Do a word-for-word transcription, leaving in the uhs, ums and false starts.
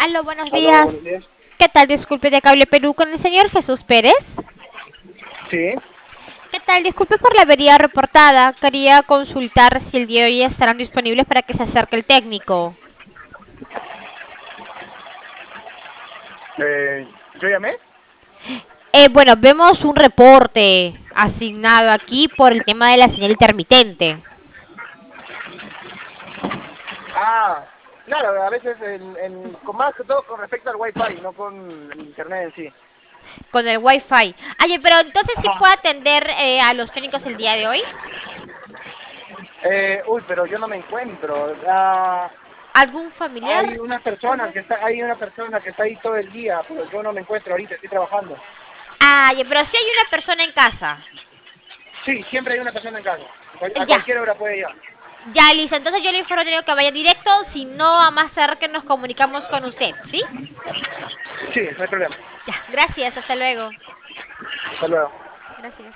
Aló, buenos Aló, buenos días. días. ¿Qué tal? Disculpe de Cable Perú con el señor Jesús Pérez. Sí. ¿Qué tal? Disculpe por la avería reportada. Quería consultar si el día de hoy estarán disponibles para que se acerque el técnico. Eh, ¿yo llamé? Eh, bueno, vemos un reporte asignado aquí por el tema de la señal intermitente. Ah, claro, a veces en, en, con más que todo con respecto al Wi-Fi, no con el internet en sí. Con el Wi-Fi. Oye, pero entonces sí Ajá. puedo atender eh, a los técnicos el día de hoy. Eh, uy, pero yo no me encuentro. Ah, ¿Algún familiar? hay una persona ¿Cómo? que está, hay una persona que está ahí todo el día, pero yo no me encuentro ahorita, estoy trabajando. Ah, ya, pero sí hay una persona en casa. Sí, siempre hay una persona en casa. A cual- a Ya. cualquier hora puede ir. Ya, listo. Entonces yo le informo al técnico que vaya directo, si no, a más tarde que nos comunicamos con usted, ¿sí? Sí, no hay problema. Ya, gracias, hasta luego. Hasta luego. Gracias.